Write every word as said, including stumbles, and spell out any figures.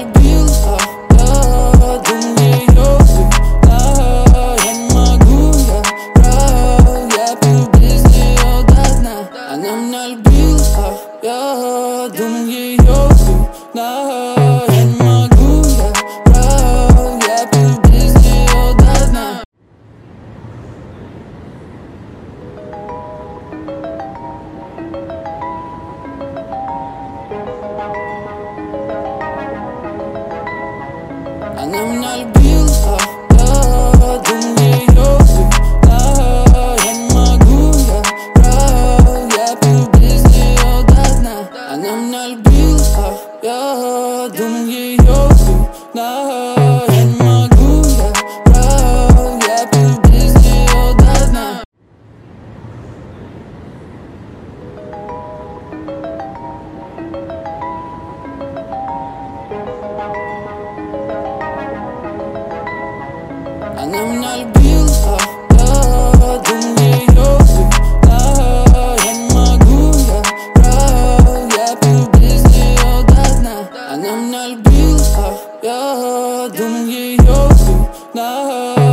любил, а я думал ее всегда. Я не могу, я прав, я пил без нее до дна. Она меня любила, а я думал ее всегда. Я не могу, я прав, я пил без нее до дна. Она меня любила, а я думал ее всегда. Я не могу, я прав, я пил без нее до дна. Она меня любила, а я думал ее всегда. Я не могу, я прав, я пил без нее до дна. Она меня любила, а я думал ее всегда. Я не могу, я прав, я пил без нее до дна. Она меня любила, а я думал ее всегда.